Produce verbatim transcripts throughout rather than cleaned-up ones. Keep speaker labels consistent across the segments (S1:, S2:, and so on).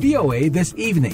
S1: V O A This Evening.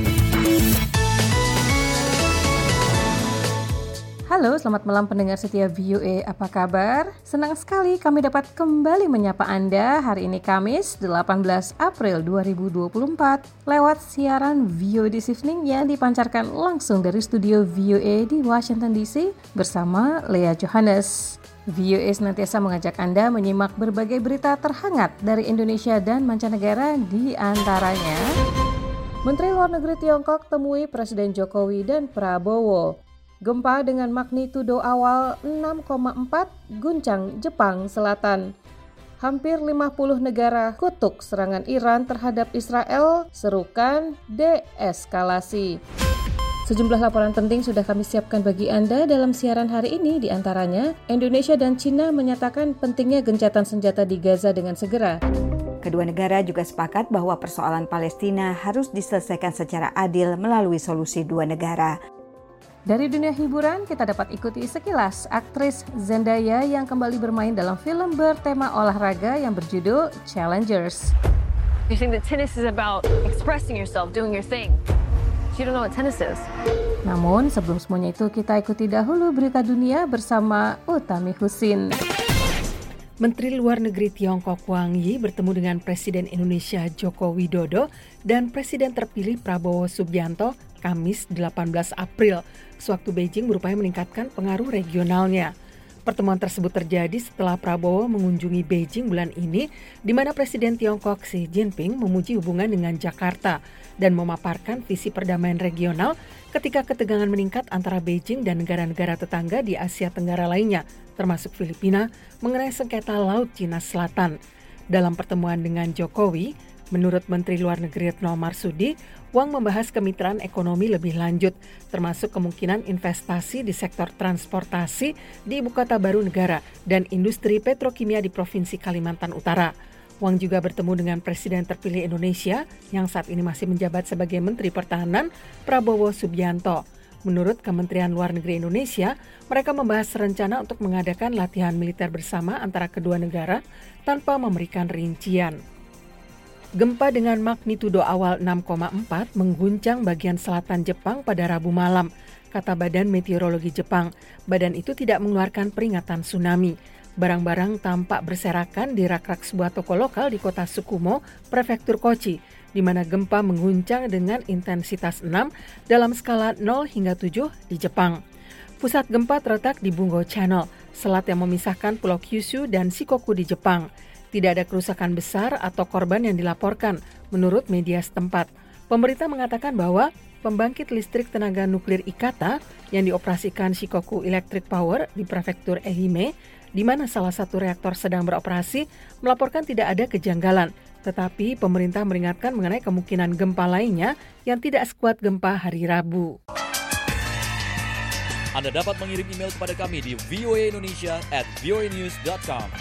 S2: Halo, selamat malam pendengar setia V O A, apa kabar? Senang sekali kami dapat kembali menyapa Anda hari ini Kamis delapan belas April dua ribu dua puluh empat lewat siaran V O A This Evening yang dipancarkan langsung dari studio V O A di Washington D C bersama Lea Johannes. V O A senantiasa mengajak Anda menyimak berbagai berita terhangat dari Indonesia dan mancanegara, di antaranya Menteri Luar Negeri Tiongkok temui Presiden Jokowi dan Prabowo. Gempa dengan magnitudo awal enam koma empat guncang Jepang Selatan. Hampir lima puluh negara kutuk serangan Iran terhadap Israel, serukan deeskalasi. Sejumlah laporan penting sudah kami siapkan bagi Anda dalam siaran hari ini, di antaranya Indonesia dan China menyatakan pentingnya gencatan senjata di Gaza dengan segera.
S3: Kedua negara juga sepakat bahwa persoalan Palestina harus diselesaikan secara adil melalui solusi dua negara.
S2: Dari dunia hiburan, kita dapat ikuti sekilas aktris Zendaya yang kembali bermain dalam film bertema olahraga yang berjudul Challengers.
S4: You think that tennis is about expressing yourself, doing your thing. You don't know what tennis is.
S2: Namun, sebelum semuanya itu, kita ikuti dahulu berita dunia bersama Utami Husin.
S5: Menteri Luar Negeri Tiongkok Wang Yi bertemu dengan Presiden Indonesia Joko Widodo dan Presiden terpilih Prabowo Subianto Kamis delapan belas April, sewaktu Beijing berupaya meningkatkan pengaruh regionalnya. Pertemuan tersebut terjadi setelah Prabowo mengunjungi Beijing bulan ini, di mana Presiden Tiongkok Xi Jinping memuji hubungan dengan Jakarta dan memaparkan visi perdamaian regional ketika ketegangan meningkat antara Beijing dan negara-negara tetangga di Asia Tenggara lainnya, termasuk Filipina, mengenai sengketa Laut Cina Selatan. Dalam pertemuan dengan Jokowi, menurut Menteri Luar Negeri Retno Marsudi, Wang membahas kemitraan ekonomi lebih lanjut, termasuk kemungkinan investasi di sektor transportasi di Ibu Kota Baru Negara dan industri petrokimia di Provinsi Kalimantan Utara. Wang juga bertemu dengan Presiden terpilih Indonesia yang saat ini masih menjabat sebagai Menteri Pertahanan, Prabowo Subianto. Menurut Kementerian Luar Negeri Indonesia, mereka membahas rencana untuk mengadakan latihan militer bersama antara kedua negara tanpa memberikan rincian. Gempa dengan magnitudo awal enam koma empat mengguncang bagian selatan Jepang pada Rabu malam, kata Badan Meteorologi Jepang. Badan itu tidak mengeluarkan peringatan tsunami. Barang-barang tampak berserakan di rak-rak sebuah toko lokal di kota Tsukumo, Prefektur Kochi, di mana gempa mengguncang dengan intensitas enam dalam skala nol hingga tujuh di Jepang. Pusat gempa terletak di Bungo Channel, selat yang memisahkan Pulau Kyushu dan Shikoku di Jepang. Tidak ada kerusakan besar atau korban yang dilaporkan, menurut media setempat. Pemerintah mengatakan bahwa pembangkit listrik tenaga nuklir Ikata yang dioperasikan Shikoku Electric Power di Prefektur Ehime, di mana salah satu reaktor sedang beroperasi, melaporkan tidak ada kejanggalan. Tetapi pemerintah meringatkan mengenai kemungkinan gempa lainnya yang tidak sekuat gempa hari Rabu.
S6: Anda dapat mengirim email kepada kami di v o a indonesia at v o a news dot com.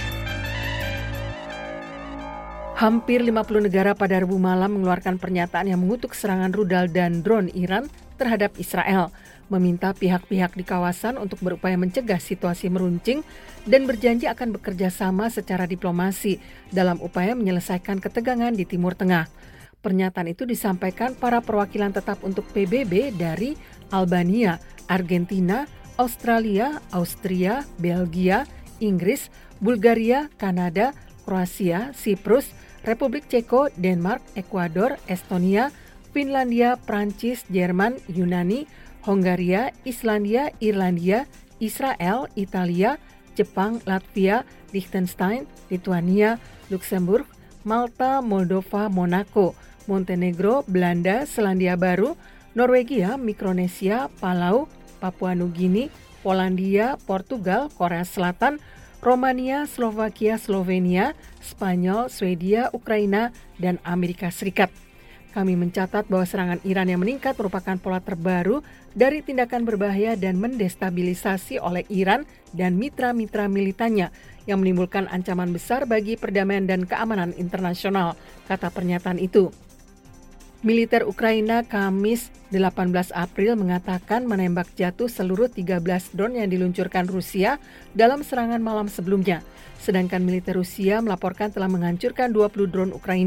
S5: Hampir lima puluh negara pada Rabu malam mengeluarkan pernyataan yang mengutuk serangan rudal dan drone Iran terhadap Israel, meminta pihak-pihak di kawasan untuk berupaya mencegah situasi meruncing dan berjanji akan bekerja sama secara diplomasi dalam upaya menyelesaikan ketegangan di Timur Tengah. Pernyataan itu disampaikan para perwakilan tetap untuk P B B dari Albania, Argentina, Australia, Austria, Belgia, Inggris, Bulgaria, Kanada, Kroasia, Siprus, Republik Ceko, Denmark, Ekuador, Estonia, Finlandia, Prancis, Jerman, Yunani, Hongaria, Islandia, Irlandia, Israel, Italia, Jepang, Latvia, Liechtenstein, Lituania, Luxembourg, Malta, Moldova, Monaco, Montenegro, Belanda, Selandia Baru, Norwegia, Mikronesia, Palau, Papua Nugini, Polandia, Portugal, Korea Selatan, Romania, Slovakia, Slovenia, Spanyol, Swedia, Ukraina, dan Amerika Serikat. Kami mencatat bahwa serangan Iran yang meningkat merupakan pola terbaru dari tindakan berbahaya dan mendestabilisasi oleh Iran dan mitra-mitra militannya yang menimbulkan ancaman besar bagi perdamaian dan keamanan internasional, kata pernyataan itu. Militer Ukraina Kamis delapan belas April mengatakan menembak jatuh seluruh tiga belas drone yang diluncurkan Rusia dalam serangan malam sebelumnya. Sedangkan militer Rusia melaporkan telah menghancurkan dua puluh drone Ukraina.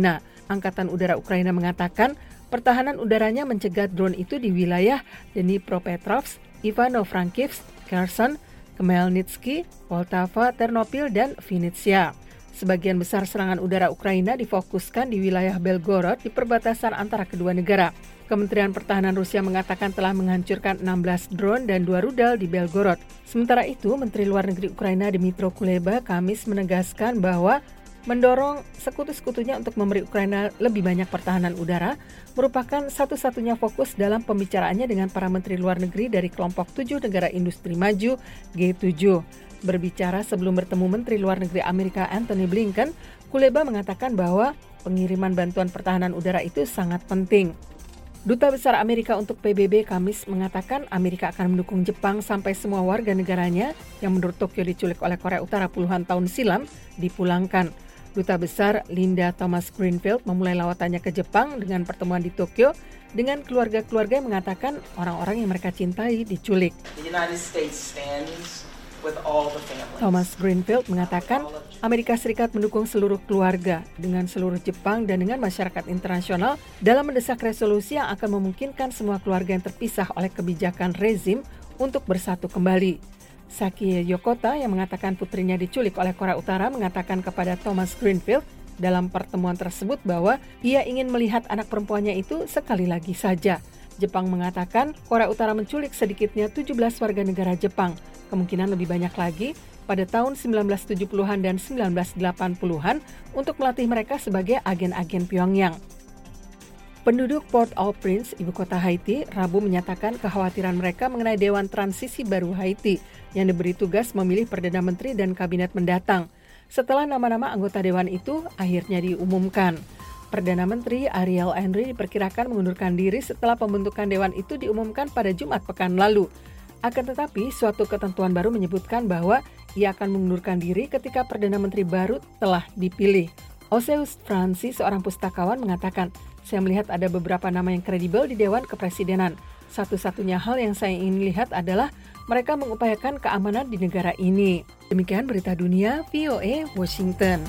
S5: Angkatan Udara Ukraina mengatakan pertahanan udaranya mencegat drone itu di wilayah Dnipropetrovsk, Ivano-Frankivsk, Kherson, Khmelnytskyi, Poltava, Ternopil, dan Vinnytsia. Sebagian besar serangan udara Ukraina difokuskan di wilayah Belgorod di perbatasan antara kedua negara. Kementerian Pertahanan Rusia mengatakan telah menghancurkan enam belas drone dan dua rudal di Belgorod. Sementara itu, Menteri Luar Negeri Ukraina Dmytro Kuleba Kamis menegaskan bahwa mendorong sekutu-sekutunya untuk memberi Ukraina lebih banyak pertahanan udara merupakan satu-satunya fokus dalam pembicaraannya dengan para menteri luar negeri dari kelompok tujuh negara industri maju G tujuh. Berbicara sebelum bertemu Menteri Luar Negeri Amerika Antony Blinken, Kuleba mengatakan bahwa pengiriman bantuan pertahanan udara itu sangat penting. Duta Besar Amerika untuk P B B Kamis mengatakan Amerika akan mendukung Jepang sampai semua warga negaranya yang menurut Tokyo diculik oleh Korea Utara puluhan tahun silam dipulangkan. Duta Besar Linda Thomas-Greenfield memulai lawatannya ke Jepang dengan pertemuan di Tokyo dengan keluarga-keluarga yang mengatakan orang-orang yang mereka cintai diculik.
S1: The United States stands with all the families.
S5: Thomas Greenfield mengatakan Amerika Serikat mendukung seluruh keluarga dengan seluruh Jepang dan dengan masyarakat internasional dalam mendesak resolusi yang akan memungkinkan semua keluarga yang terpisah oleh kebijakan rezim untuk bersatu kembali. Saki Yokota yang mengatakan putrinya diculik oleh Korea Utara mengatakan kepada Thomas Greenfield dalam pertemuan tersebut bahwa ia ingin melihat anak perempuannya itu sekali lagi saja. Jepang mengatakan Korea Utara menculik sedikitnya tujuh belas warga negara Jepang, kemungkinan lebih banyak lagi pada tahun sembilan belas tujuh puluhan dan sembilan belas delapan puluhan untuk melatih mereka sebagai agen-agen Pyongyang. Penduduk Port-au-Prince, ibu kota Haiti, Rabu menyatakan kekhawatiran mereka mengenai Dewan Transisi Baru Haiti yang diberi tugas memilih Perdana Menteri dan Kabinet mendatang. Setelah nama-nama anggota Dewan itu akhirnya diumumkan. Perdana Menteri Ariel Henry diperkirakan mengundurkan diri setelah pembentukan Dewan itu diumumkan pada Jumat pekan lalu. Akan tetapi, suatu ketentuan baru menyebutkan bahwa ia akan mengundurkan diri ketika Perdana Menteri baru telah dipilih. Oseus Francis, seorang pustakawan, mengatakan, saya melihat ada beberapa nama yang kredibel di Dewan Kepresidenan. Satu-satunya hal yang saya ingin lihat adalah mereka mengupayakan keamanan di negara ini. Demikian berita dunia V O A Washington.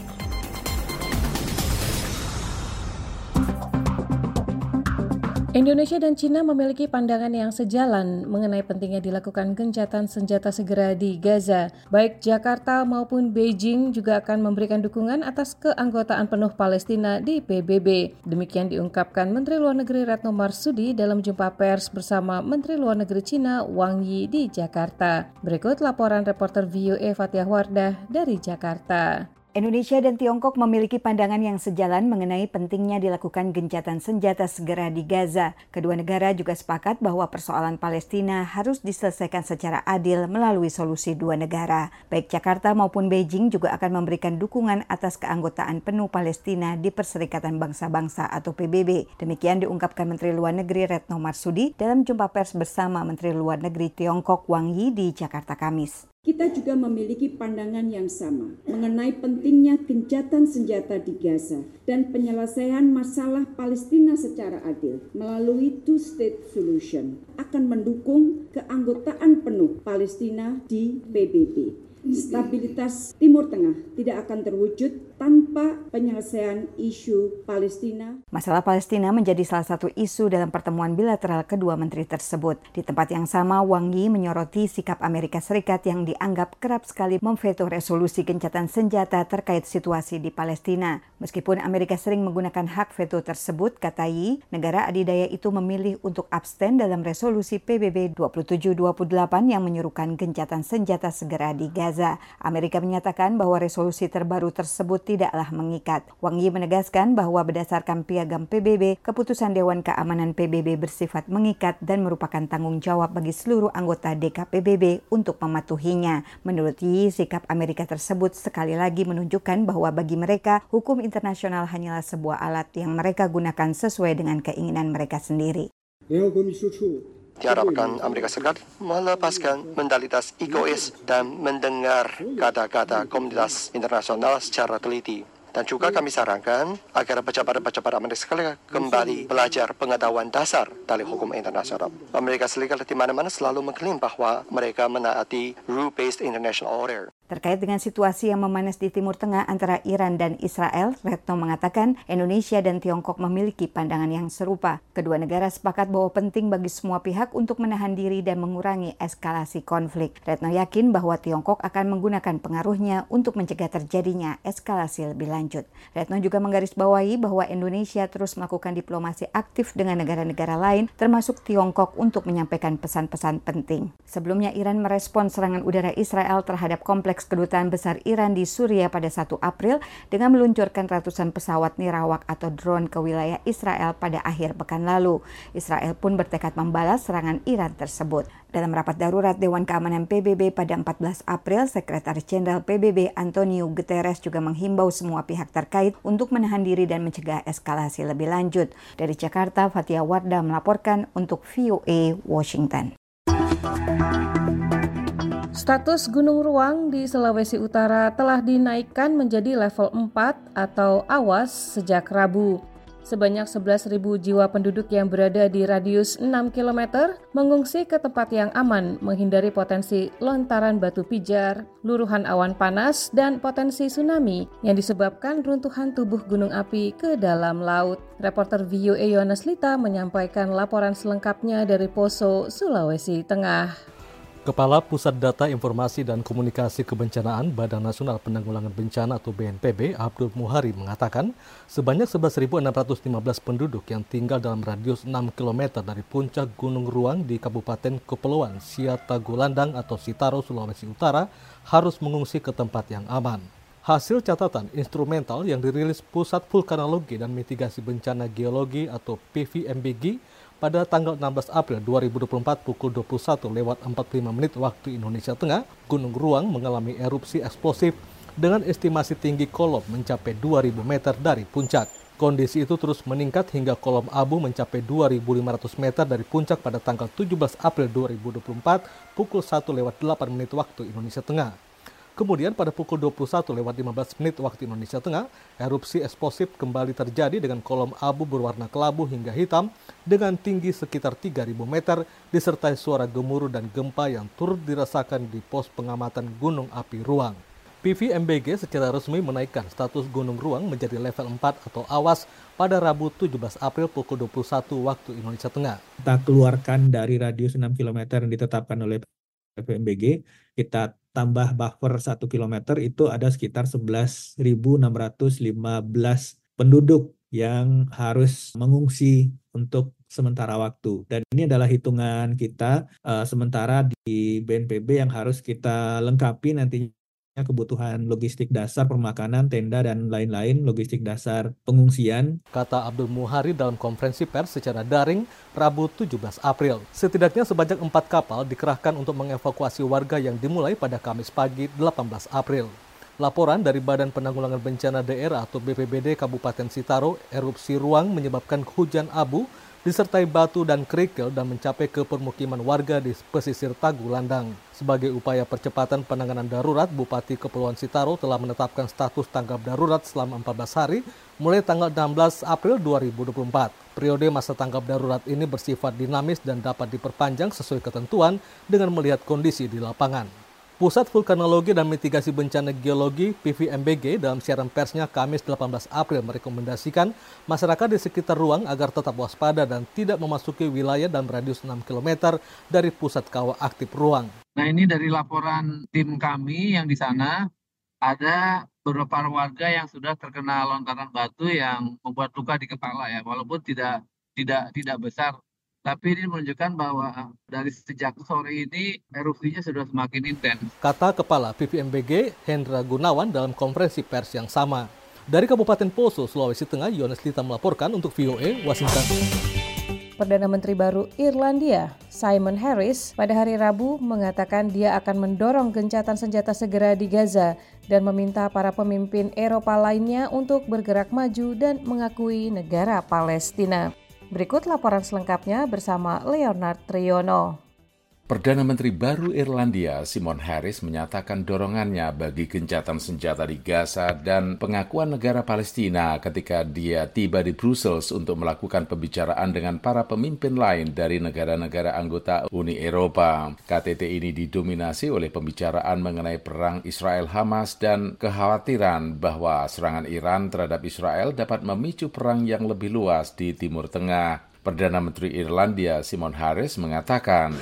S2: Indonesia dan China memiliki pandangan yang sejalan mengenai pentingnya dilakukan gencatan senjata segera di Gaza. Baik Jakarta maupun Beijing juga akan memberikan dukungan atas keanggotaan penuh Palestina di P B B. Demikian diungkapkan Menteri Luar Negeri Retno Marsudi dalam jumpa pers bersama Menteri Luar Negeri China Wang Yi di Jakarta. Berikut laporan reporter V O A Fathiah Wardah dari Jakarta.
S3: Indonesia dan Tiongkok memiliki pandangan yang sejalan mengenai pentingnya dilakukan gencatan senjata segera di Gaza. Kedua negara juga sepakat bahwa persoalan Palestina harus diselesaikan secara adil melalui solusi dua negara. Baik Jakarta maupun Beijing juga akan memberikan dukungan atas keanggotaan penuh Palestina di Perserikatan Bangsa-Bangsa atau P B B. Demikian diungkapkan Menteri Luar Negeri Retno Marsudi dalam jumpa pers bersama Menteri Luar Negeri Tiongkok Wang Yi di Jakarta Kamis.
S7: Kita juga memiliki pandangan yang sama mengenai pentingnya gencatan senjata di Gaza dan penyelesaian masalah Palestina secara adil melalui two-state solution akan mendukung keanggotaan penuh Palestina di P B B. Stabilitas Timur Tengah tidak akan terwujud tanpa penyelesaian isu Palestina.
S3: Masalah Palestina menjadi salah satu isu dalam pertemuan bilateral kedua menteri tersebut. Di tempat yang sama, Wang Yi menyoroti sikap Amerika Serikat yang dianggap kerap sekali memveto resolusi gencatan senjata terkait situasi di Palestina. Meskipun Amerika sering menggunakan hak veto tersebut, kata Yi, negara adidaya itu memilih untuk abstain dalam resolusi P B B dua puluh tujuh dua puluh delapan yang menyuruhkan gencatan senjata segera di Gaza. Amerika menyatakan bahwa resolusi terbaru tersebut tidaklah mengikat. Wang Yi menegaskan bahwa berdasarkan piagam P B B, keputusan Dewan Keamanan P B B bersifat mengikat dan merupakan tanggung jawab bagi seluruh anggota D K P B B untuk mematuhinya. Menurut Yi, sikap Amerika tersebut sekali lagi menunjukkan bahwa bagi mereka, hukum internasional hanyalah sebuah alat yang mereka gunakan sesuai dengan keinginan mereka sendiri.
S8: Diharapkan Amerika Serikat melepaskan mentalitas egois dan mendengar kata-kata komunitas internasional secara teliti. Dan juga kami sarankan agar pejabat-pejabat Amerika Serikat kembali belajar pengetahuan dasar dari hukum internasional. Amerika Serikat di mana-mana selalu mengklaim bahwa mereka menaati rule-based international order.
S3: Terkait dengan situasi yang memanas di Timur Tengah antara Iran dan Israel, Retno mengatakan Indonesia dan Tiongkok memiliki pandangan yang serupa. Kedua negara sepakat bahwa penting bagi semua pihak untuk menahan diri dan mengurangi eskalasi konflik. Retno yakin bahwa Tiongkok akan menggunakan pengaruhnya untuk mencegah terjadinya eskalasi lebih lanjut. Retno juga menggarisbawahi bahwa Indonesia terus melakukan diplomasi aktif dengan negara-negara lain, termasuk Tiongkok, untuk menyampaikan pesan-pesan penting. Sebelumnya, Iran merespons serangan udara Israel terhadap kompleks Kedutaan Besar Iran di Suriah pada satu April dengan meluncurkan ratusan pesawat nirawak atau drone ke wilayah Israel pada akhir pekan lalu. Israel pun bertekad membalas serangan Iran tersebut. Dalam rapat darurat Dewan Keamanan P B B pada empat belas April, Sekretaris Jenderal P B B Antonio Guterres juga menghimbau semua pihak terkait untuk menahan diri dan mencegah eskalasi lebih lanjut. Dari Jakarta, Fatia Wardah melaporkan untuk V O A Washington.
S2: Status Gunung Ruang di Sulawesi Utara telah dinaikkan menjadi level empat atau awas sejak Rabu. Sebanyak sebelas ribu jiwa penduduk yang berada di radius enam kilometer mengungsi ke tempat yang aman, menghindari potensi lontaran batu pijar, luruhan awan panas, dan potensi tsunami yang disebabkan runtuhan tubuh gunung api ke dalam laut. Reporter V O A Yonas Lita menyampaikan laporan selengkapnya dari Poso, Sulawesi Tengah.
S9: Kepala Pusat Data Informasi dan Komunikasi Kebencanaan Badan Nasional Penanggulangan Bencana atau B N P B, Abdul Muhari, mengatakan sebanyak sebelas ribu enam ratus lima belas penduduk yang tinggal dalam radius enam kilometer dari puncak Gunung Ruang di Kabupaten Kepulauan Siatagulandang atau Sitaro, Sulawesi Utara harus mengungsi ke tempat yang aman. Hasil catatan instrumental yang dirilis Pusat Vulkanologi dan Mitigasi Bencana Geologi atau P V M B G pada tanggal enam belas April dua ribu dua puluh empat pukul dua puluh satu lewat empat puluh lima menit waktu Indonesia Tengah, Gunung Ruang mengalami erupsi eksplosif dengan estimasi tinggi kolom mencapai dua ribu meter dari puncak. Kondisi itu terus meningkat hingga kolom abu mencapai dua ribu lima ratus meter dari puncak pada tanggal tujuh belas April dua ribu dua puluh empat pukul satu lewat delapan menit waktu Indonesia Tengah. Kemudian pada pukul dua puluh satu lewat lima belas menit waktu Indonesia Tengah, erupsi eksplosif kembali terjadi dengan kolom abu berwarna kelabu hingga hitam dengan tinggi sekitar tiga ribu meter disertai suara gemuruh dan gempa yang turut dirasakan di pos pengamatan Gunung Api Ruang. P V M B G secara resmi menaikkan status Gunung Ruang menjadi level empat atau awas pada Rabu tujuh belas April pukul dua puluh satu waktu Indonesia Tengah.
S10: Kita keluarkan dari radius enam kilometer yang ditetapkan oleh P V M B G, kita tambah buffer satu kilometer, itu ada sekitar sebelas ribu enam ratus lima belas penduduk yang harus mengungsi untuk sementara waktu. Dan ini adalah hitungan kita uh, sementara di B N P B yang harus kita lengkapi nantinya kebutuhan logistik dasar, permakanan, tenda, dan lain-lain, logistik dasar pengungsian.
S9: Kata Abdul Muhari dalam konferensi pers secara daring Rabu tujuh belas April. Setidaknya sebanyak empat kapal dikerahkan untuk mengevakuasi warga yang dimulai pada Kamis pagi delapan belas April. Laporan dari Badan Penanggulangan Bencana Daerah atau B P B D Kabupaten Sitaro, erupsi Ruang menyebabkan hujan abu disertai batu dan kerikil dan mencapai ke permukiman warga di pesisir Tagulandang. Sebagai upaya percepatan penanganan darurat, Bupati Kepulauan Sitaro telah menetapkan status tanggap darurat selama empat belas hari mulai tanggal enam belas April dua ribu dua puluh empat. Periode masa tanggap darurat ini bersifat dinamis dan dapat diperpanjang sesuai ketentuan dengan melihat kondisi di lapangan. Pusat Vulkanologi dan Mitigasi Bencana Geologi P V M B G dalam siaran persnya Kamis delapan belas April merekomendasikan masyarakat di sekitar Ruang agar tetap waspada dan tidak memasuki wilayah dalam radius enam kilometer dari pusat kawah aktif Ruang.
S11: Nah, ini dari laporan tim kami yang di sana, ada beberapa warga yang sudah terkena lontaran batu yang membuat luka di kepala ya, walaupun tidak tidak tidak besar. Tapi ini menunjukkan bahwa dari sejak sore ini erupsinya sudah semakin intens.
S9: Kata Kepala P V M B G Hendra Gunawan dalam konferensi pers yang sama. Dari Kabupaten Poso, Sulawesi Tengah, Yonas Lita melaporkan untuk V O A Washington.
S2: Perdana Menteri baru Irlandia, Simon Harris, pada hari Rabu mengatakan dia akan mendorong gencatan senjata segera di Gaza dan meminta para pemimpin Eropa lainnya untuk bergerak maju dan mengakui negara Palestina. Berikut laporan selengkapnya bersama Leonard Triono.
S12: Perdana Menteri baru Irlandia, Simon Harris, menyatakan dorongannya bagi gencatan senjata di Gaza dan pengakuan negara Palestina ketika dia tiba di Brussels untuk melakukan pembicaraan dengan para pemimpin lain dari negara-negara anggota Uni Eropa. K T T ini didominasi oleh pembicaraan mengenai perang Israel-Hamas dan kekhawatiran bahwa serangan Iran terhadap Israel dapat memicu perang yang lebih luas di Timur Tengah. Perdana Menteri Irlandia Simon Harris mengatakan,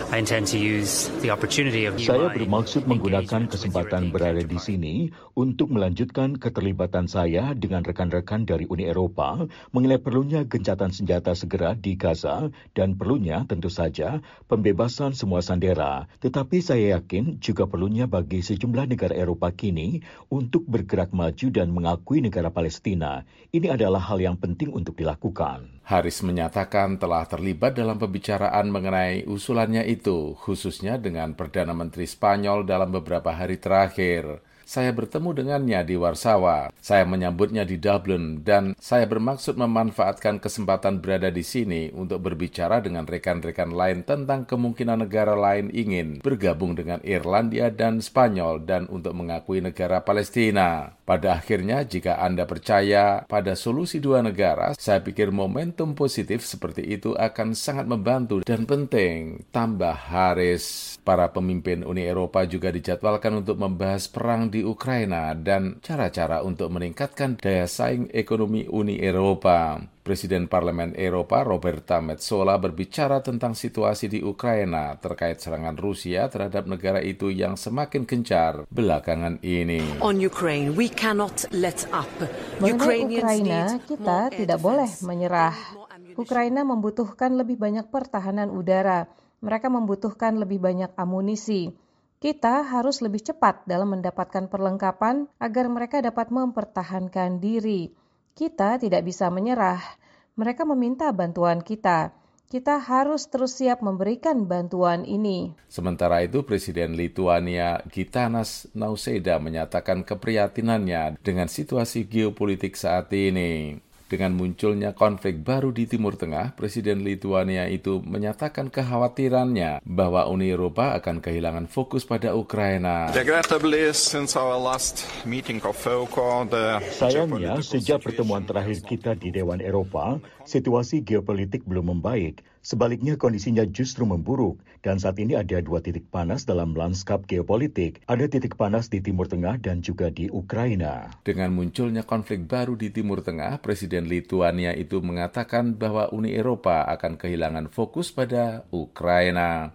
S13: saya bermaksud menggunakan kesempatan berada di sini untuk melanjutkan keterlibatan saya dengan rekan-rekan dari Uni Eropa mengenai perlunya gencatan senjata segera di Gaza dan perlunya tentu saja pembebasan semua sandera. Tetapi saya yakin juga perlunya bagi sejumlah negara Eropa kini untuk bergerak maju dan mengakui negara Palestina. Ini adalah hal yang penting untuk dilakukan.
S12: Harris menyatakan telah terlibat dalam pembicaraan mengenai usulannya itu, khususnya dengan Perdana Menteri Spanyol dalam beberapa hari terakhir. Saya bertemu dengannya di Warsawa, saya menyambutnya di Dublin, dan saya bermaksud memanfaatkan kesempatan berada di sini untuk berbicara dengan rekan-rekan lain tentang kemungkinan negara lain ingin bergabung dengan Irlandia dan Spanyol dan untuk mengakui negara Palestina. Pada akhirnya, jika Anda percaya pada solusi dua negara, saya pikir momentum positif seperti itu akan sangat membantu dan penting. Tambah Harris, para pemimpin Uni Eropa juga dijadwalkan untuk membahas perang di Ukraina dan cara-cara untuk meningkatkan daya saing ekonomi Uni Eropa. Presiden Parlemen Eropa Roberta Metsola berbicara tentang situasi di Ukraina terkait serangan Rusia terhadap negara itu yang semakin gencar belakangan ini.
S14: On Ukraine, we cannot let up.
S2: Mengenai Ukraina, kita tidak boleh menyerah. Ukraina membutuhkan lebih banyak pertahanan udara. Mereka membutuhkan lebih banyak amunisi. Kita harus lebih cepat dalam mendapatkan perlengkapan agar mereka dapat mempertahankan diri. Kita tidak bisa menyerah. Mereka meminta bantuan kita. Kita harus terus siap memberikan bantuan ini.
S12: Sementara itu, Presiden Lituania Gitanas Nausėda menyatakan keprihatinannya dengan situasi geopolitik saat ini. Dengan munculnya konflik baru di Timur Tengah, Presiden Lituania itu menyatakan kekhawatirannya bahwa Uni Eropa akan kehilangan fokus pada Ukraina.
S13: Sayangnya, sejak pertemuan terakhir kita di Dewan Eropa, situasi geopolitik belum membaik. Sebaliknya, kondisinya justru memburuk. Dan saat ini ada dua titik panas dalam lanskap geopolitik. Ada titik panas di Timur Tengah dan juga di Ukraina.
S12: Dengan munculnya konflik baru di Timur Tengah, Presiden Lituania itu mengatakan bahwa Uni Eropa akan kehilangan fokus pada Ukraina.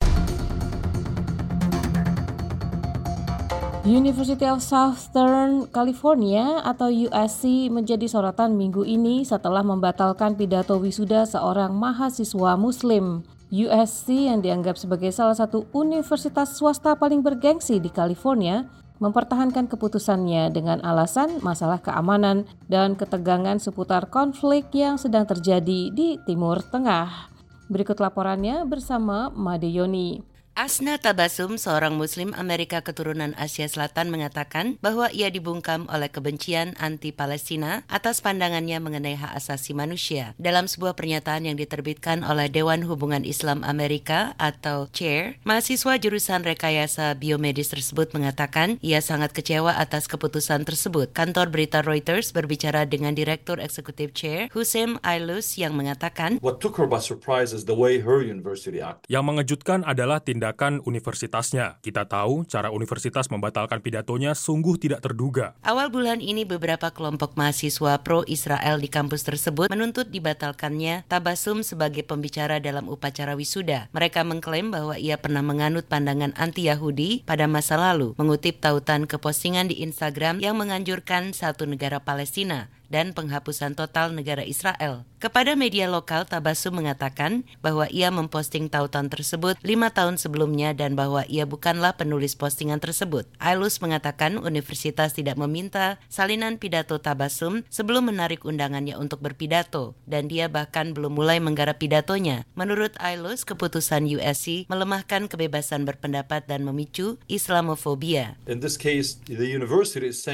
S2: University of Southern California atau U S C menjadi sorotan minggu ini setelah membatalkan pidato wisuda seorang mahasiswa Muslim. U S C yang dianggap sebagai salah satu universitas swasta paling bergengsi di California mempertahankan keputusannya dengan alasan masalah keamanan dan ketegangan seputar konflik yang sedang terjadi di Timur Tengah. Berikut laporannya bersama Made Yoni.
S15: Asna Tabasum, seorang Muslim Amerika keturunan Asia Selatan, mengatakan bahwa ia dibungkam oleh kebencian anti-Palestina atas pandangannya mengenai hak asasi manusia. Dalam sebuah pernyataan yang diterbitkan oleh Dewan Hubungan Islam Amerika atau C A I R, mahasiswa jurusan rekayasa biomedis tersebut mengatakan ia sangat kecewa atas keputusan tersebut. Kantor berita Reuters berbicara dengan Direktur Eksekutif C A I R, Hussein Ailus, yang mengatakan,
S16: What took her by surprise is the way her university acted.
S17: Yang mengejutkan adalah tindakan universitasnya. Kita tahu cara universitas membatalkan pidatonya sungguh tidak terduga.
S15: Awal bulan ini beberapa kelompok mahasiswa pro-Israel di kampus tersebut menuntut dibatalkannya Tabasum sebagai pembicara dalam upacara wisuda. Mereka mengklaim bahwa ia pernah menganut pandangan anti-Yahudi pada masa lalu, mengutip tautan ke postingan di Instagram yang menganjurkan satu negara Palestina dan penghapusan total negara Israel. Kepada media lokal, Tabasum mengatakan bahwa ia memposting tautan tersebut lima tahun sebelumnya dan bahwa ia bukanlah penulis postingan tersebut. Ailus mengatakan universitas tidak meminta salinan pidato Tabasum sebelum menarik undangannya untuk berpidato, dan dia bahkan belum mulai menggarap pidatonya. Menurut Ailus, keputusan U S C melemahkan kebebasan berpendapat dan memicu Islamofobia.
S16: In this case, the university is saying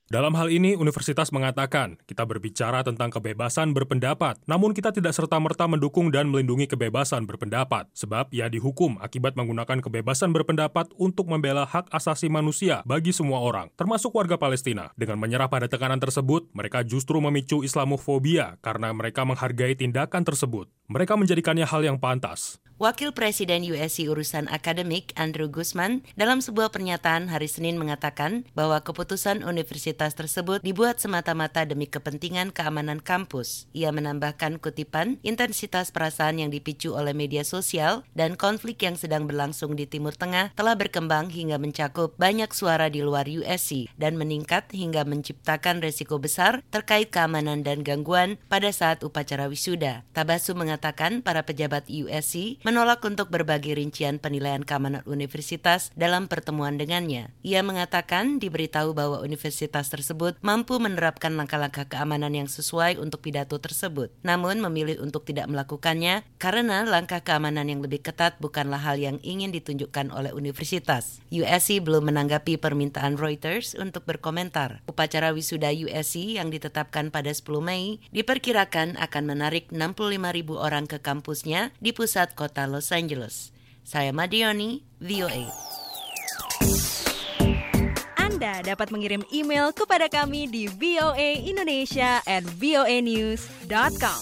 S17: Dalam hal ini, universitas mengatakan, kita berbicara tentang kebebasan berpendapat, namun kita tidak serta-merta mendukung dan melindungi kebebasan berpendapat, sebab ia dihukum akibat menggunakan kebebasan berpendapat untuk membela hak asasi manusia bagi semua orang, termasuk warga Palestina. Dengan menyerah pada tekanan tersebut, mereka justru memicu Islamofobia karena mereka menghargai tindakan tersebut. Mereka menjadikannya hal yang pantas.
S15: Wakil Presiden U S C Urusan Akademik Andrew Guzman dalam sebuah pernyataan hari Senin mengatakan bahwa keputusan universitas tersebut dibuat semata-mata demi kepentingan keamanan kampus. Ia menambahkan kutipan, intensitas perasaan yang dipicu oleh media sosial dan konflik yang sedang berlangsung di Timur Tengah telah berkembang hingga mencakup banyak suara di luar U S C dan meningkat hingga menciptakan resiko besar terkait keamanan dan gangguan pada saat upacara wisuda. Tabassum mengatakan para pejabat U S C menolak untuk berbagi rincian penilaian keamanan universitas dalam pertemuan dengannya. Ia mengatakan diberitahu bahwa universitas tersebut mampu menerapkan langkah-langkah keamanan yang sesuai untuk pidato tersebut, namun memilih untuk tidak melakukannya karena langkah keamanan yang lebih ketat bukanlah hal yang ingin ditunjukkan oleh universitas. U S C belum menanggapi permintaan Reuters untuk berkomentar. Upacara wisuda U S C yang ditetapkan pada sepuluh Mei diperkirakan akan menarik enam puluh lima ribu orang ke kampusnya di pusat kota Los Angeles. Saya Madioni, V O A.
S18: Anda dapat mengirim email kepada kami di voaindonesia at voanews dot com.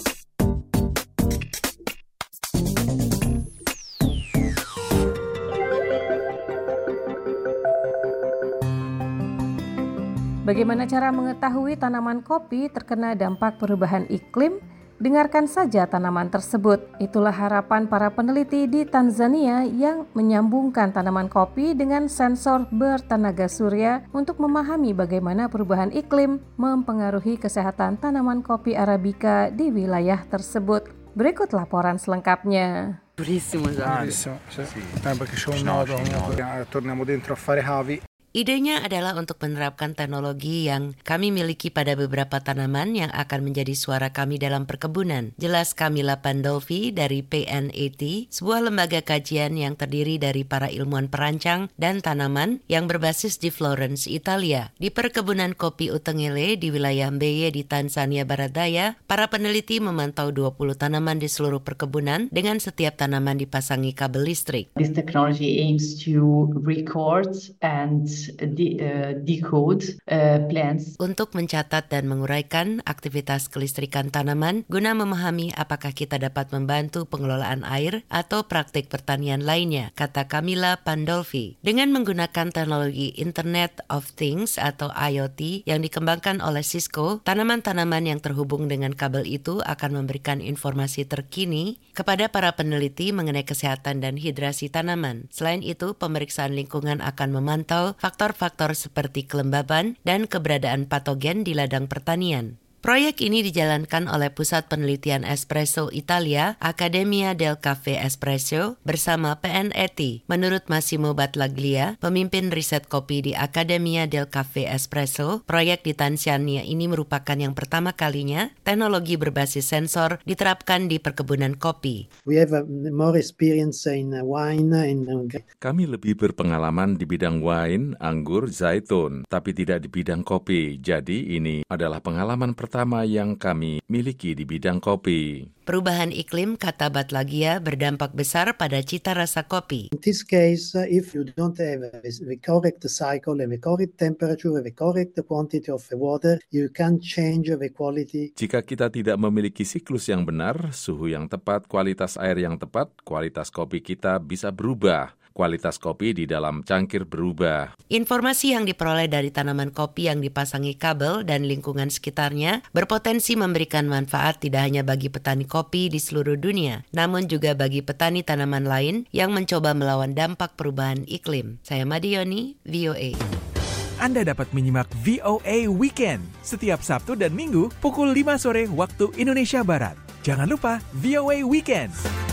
S2: Bagaimana cara mengetahui tanaman kopi terkena dampak perubahan iklim? Dengarkan saja tanaman tersebut. Itulah harapan para peneliti di Tanzania yang menyambungkan tanaman kopi dengan sensor bertenaga surya untuk memahami bagaimana perubahan iklim mempengaruhi kesehatan tanaman kopi Arabica di wilayah tersebut. Berikut laporan selengkapnya.
S19: Durissimo, Durissimo, sì. Perché c'è un nodo, torniamo dentro a fare cavi.
S15: Idenya adalah untuk menerapkan teknologi yang kami miliki pada beberapa tanaman yang akan menjadi suara kami dalam perkebunan. Jelas Camilla Pandolfi dari P N A T, sebuah lembaga kajian yang terdiri dari para ilmuwan perancang dan tanaman yang berbasis di Florence, Italia. Di perkebunan kopi Utengele di wilayah Mbeya di Tanzania Barat Daya, para peneliti memantau dua puluh tanaman di seluruh perkebunan dengan setiap tanaman dipasangi kabel listrik.
S20: This technology aims to record and De, uh, decode uh, plants.
S15: Untuk mencatat dan menguraikan aktivitas kelistrikan tanaman guna memahami apakah kita dapat membantu pengelolaan air atau praktik pertanian lainnya, kata Camilla Pandolfi. Dengan menggunakan teknologi Internet of Things atau I O T yang dikembangkan oleh Cisco, tanaman-tanaman yang terhubung dengan kabel itu akan memberikan informasi terkini kepada para peneliti mengenai kesehatan dan hidrasi tanaman. Selain itu, pemeriksaan lingkungan akan memantau faktor-faktor seperti kelembaban dan keberadaan patogen di ladang pertanian. Proyek ini dijalankan oleh Pusat Penelitian Espresso Italia, Accademia del Caffè Espresso, bersama P N A T. Menurut Massimo Battaglia, pemimpin riset kopi di Accademia del Caffè Espresso, proyek di Tanzania ini merupakan yang pertama kalinya teknologi berbasis sensor diterapkan di perkebunan kopi.
S21: We have more experience in wine in...
S12: Kami lebih berpengalaman di bidang wine, anggur, zaitun, tapi tidak di bidang kopi. Jadi ini adalah pengalaman pertama pertama yang kami miliki di bidang kopi.
S15: Perubahan iklim, kata Battaglia, berdampak besar pada cita rasa kopi.
S21: In this case, if you don't have the correct cycle, the correct temperature, the correct quantity of the water, you can change the quality.
S12: Jika kita tidak memiliki siklus yang benar, suhu yang tepat, kualitas air yang tepat, kualitas kopi kita bisa berubah. Kualitas kopi di dalam cangkir berubah.
S15: Informasi yang diperoleh dari tanaman kopi yang dipasangi kabel dan lingkungan sekitarnya berpotensi memberikan manfaat tidak hanya bagi petani kopi di seluruh dunia, namun juga bagi petani tanaman lain yang mencoba melawan dampak perubahan iklim. Saya Madioni, V O A.
S22: Anda dapat menyimak V O A Weekend setiap Sabtu dan Minggu pukul lima sore waktu Indonesia Barat. Jangan lupa V O A Weekend.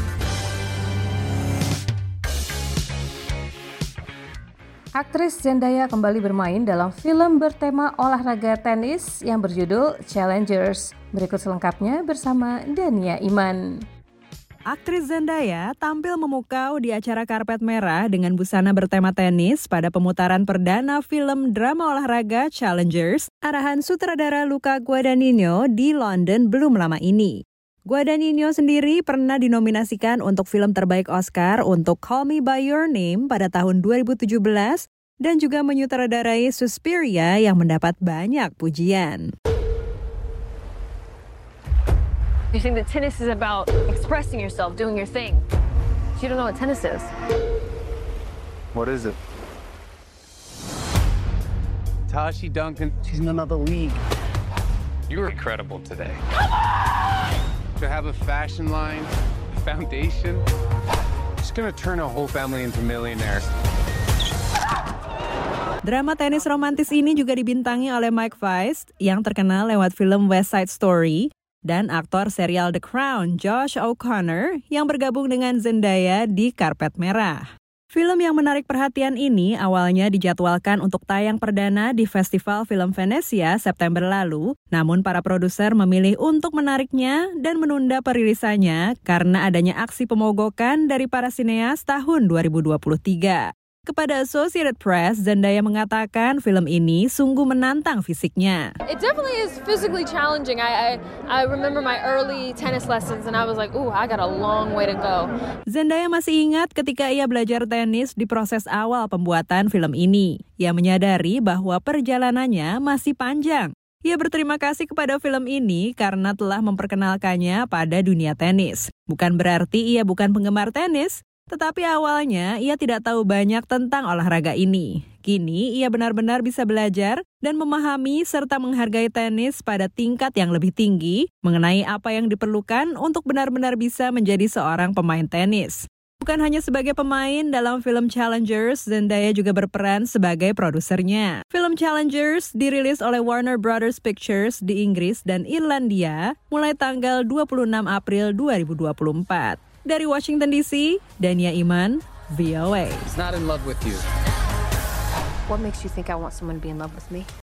S2: Aktris Zendaya kembali bermain dalam film bertema olahraga tenis yang berjudul Challengers. Berikut selengkapnya bersama Dania Iman.
S18: Aktris Zendaya tampil memukau di acara karpet merah dengan busana bertema tenis pada pemutaran perdana film drama olahraga Challengers, arahan sutradara Luca Guadagnino di London belum lama ini. Guadagnino sendiri pernah dinominasikan untuk film terbaik Oscar untuk Call Me By Your Name pada tahun dua ribu tujuh belas dan juga menyutradarai Suspiria yang mendapat banyak pujian.
S4: You think that tennis is about expressing yourself, doing your thing. You don't know what tennis is.
S6: What is it? Tashi Duncan, she's in another league.
S23: You were incredible today.
S6: To have a fashion line, a foundation, she's gonna turn a whole family into millionaires.
S18: Drama tenis romantis ini juga dibintangi oleh Mike Feist yang terkenal lewat film West Side Story dan aktor serial The Crown Josh O'Connor yang bergabung dengan Zendaya di karpet merah. Film yang menarik perhatian ini awalnya dijadwalkan untuk tayang perdana di Festival Film Venesia September lalu, namun para produser memilih untuk menariknya dan menunda perilisannya karena adanya aksi pemogokan dari para sineas tahun dua ribu dua puluh tiga. Kepada Associated Press, Zendaya mengatakan film ini sungguh menantang fisiknya.
S4: It definitely is physically challenging. I, I I remember my early tennis lessons and I was like, "Ooh, I got a long way to go."
S18: Zendaya masih ingat ketika ia belajar tenis di proses awal pembuatan film ini. Ia menyadari bahwa perjalanannya masih panjang. Ia berterima kasih kepada film ini karena telah memperkenalkannya pada dunia tenis. Bukan berarti ia bukan penggemar tenis, tetapi awalnya ia tidak tahu banyak tentang olahraga ini. Kini ia benar-benar bisa belajar dan memahami serta menghargai tenis pada tingkat yang lebih tinggi mengenai apa yang diperlukan untuk benar-benar bisa menjadi seorang pemain tenis. Bukan hanya sebagai pemain dalam film Challengers, Zendaya juga berperan sebagai produsernya. Film Challengers dirilis oleh Warner Brothers Pictures di Inggris dan Irlandia mulai tanggal dua puluh enam April dua ribu dua puluh empat. Dari Washington D C, Dania Iman, V O A.
S6: It's not in love with you.
S4: What makes you think I want someone to be in love with me?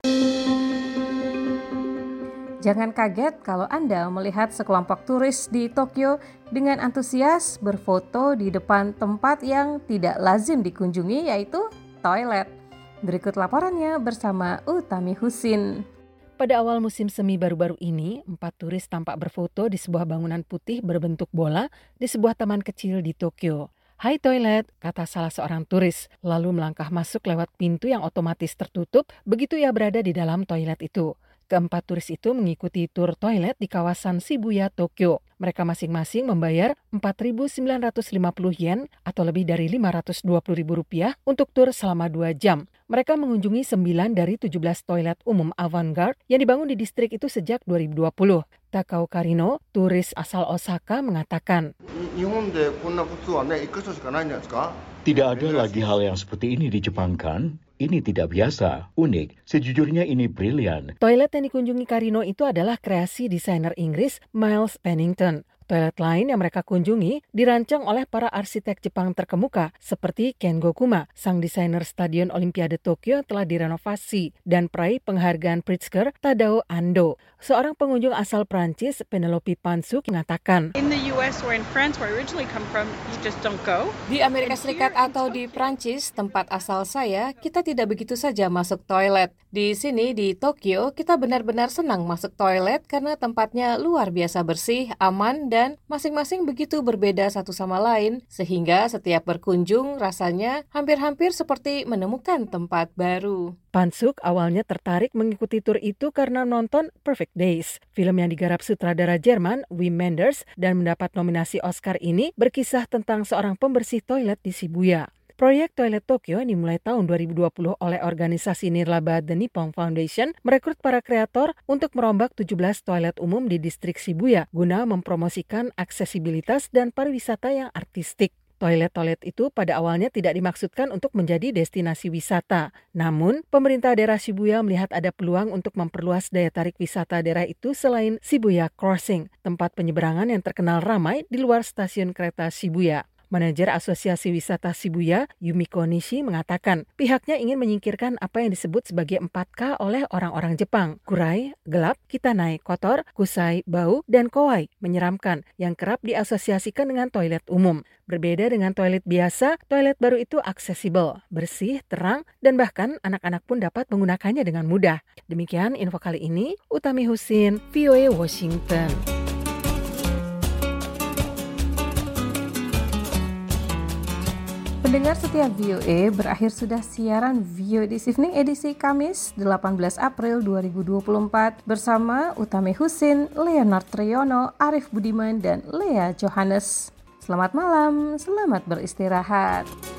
S2: Jangan kaget kalau Anda melihat sekelompok turis di Tokyo dengan antusias berfoto di depan tempat yang tidak lazim dikunjungi, yaitu toilet. Berikut laporannya bersama Utami Husin.
S5: Pada awal musim semi baru-baru ini, empat turis tampak berfoto di sebuah bangunan putih berbentuk bola di sebuah taman kecil di Tokyo. "Hai toilet," kata salah seorang turis, lalu melangkah masuk lewat pintu yang otomatis tertutup begitu ia berada di dalam toilet itu. Keempat turis itu mengikuti tur toilet di kawasan Shibuya, Tokyo. Mereka masing-masing membayar empat ribu sembilan ratus lima puluh yen atau lebih dari lima ratus dua puluh ribu rupiah untuk tur selama dua jam. Mereka mengunjungi sembilan dari tujuh belas toilet umum avant-garde yang dibangun di distrik itu sejak dua ribu dua puluh. Takao Karino, turis asal Osaka, mengatakan,
S13: "Tidak ada lagi hal yang seperti ini di Jepang kan? Ini tidak biasa, unik. Sejujurnya ini brilian."
S5: Toilet yang dikunjungi Karino itu adalah kreasi desainer Inggris Miles Pennington. Toilet lain yang mereka kunjungi dirancang oleh para arsitek Jepang terkemuka seperti Kengo Kuma, sang desainer Stadion Olimpiade Tokyo telah direnovasi, dan peraih penghargaan Pritzker Tadao Ando. Seorang pengunjung asal Prancis, Penelope Pansuk, mengatakan,
S24: In the U S or in France where I originally come from, you just don't go.
S2: Di Amerika Serikat atau di Prancis, tempat asal saya, kita tidak begitu saja masuk toilet. Di sini di Tokyo, kita benar-benar senang masuk toilet karena tempatnya luar biasa bersih, aman, dan Dan masing-masing begitu berbeda satu sama lain, sehingga setiap berkunjung rasanya hampir-hampir seperti menemukan tempat baru.
S5: Pansuk awalnya tertarik mengikuti tur itu karena nonton Perfect Days. Film yang digarap sutradara Jerman, Wim Wenders, dan mendapat nominasi Oscar ini berkisah tentang seorang pembersih toilet di Shibuya. Proyek Toilet Tokyo yang dimulai tahun dua ribu dua puluh oleh organisasi nirlaba The Nippon Foundation merekrut para kreator untuk merombak tujuh belas toilet umum di distrik Shibuya guna mempromosikan aksesibilitas dan pariwisata yang artistik. Toilet-toilet itu pada awalnya tidak dimaksudkan untuk menjadi destinasi wisata. Namun, pemerintah daerah Shibuya melihat ada peluang untuk memperluas daya tarik wisata daerah itu selain Shibuya Crossing, tempat penyeberangan yang terkenal ramai di luar stasiun kereta Shibuya. Manajer Asosiasi Wisata Shibuya, Yumiko Nishi, mengatakan pihaknya ingin menyingkirkan apa yang disebut sebagai empat K oleh orang-orang Jepang. Kurai, gelap, kitanai, kotor, kusai, bau, dan kowai, menyeramkan, yang kerap diasosiasikan dengan toilet umum. Berbeda dengan toilet biasa, toilet baru itu aksesibel, bersih, terang, dan bahkan anak-anak pun dapat menggunakannya dengan mudah. Demikian info kali ini, Utami Husin, V O A Washington.
S2: Pendengar setia V O A, berakhir sudah siaran V O A This Evening edisi Kamis delapan belas April dua ribu dua puluh empat bersama Utami Husin, Leonard Triyono, Arif Budiman, dan Lea Johannes. Selamat malam, selamat beristirahat.